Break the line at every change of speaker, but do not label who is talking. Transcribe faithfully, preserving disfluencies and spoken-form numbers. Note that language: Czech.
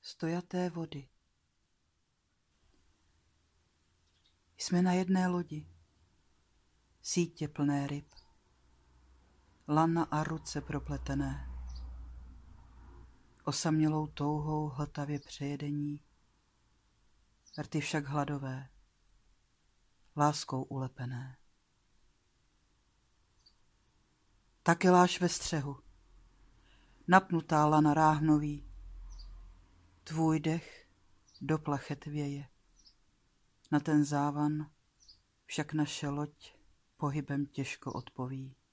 stojaté vody. Jsme na jedné lodi, sítě plné ryb, lana a ruce propletené, osamělou touhou hltavě přejedení, rty však hladové, láskou ulepené. Takeláš ve střehu, napnutá lana ráhnoví, tvůj dech do plachet věje. Na ten závan však naše loď pohybem těžko odpoví.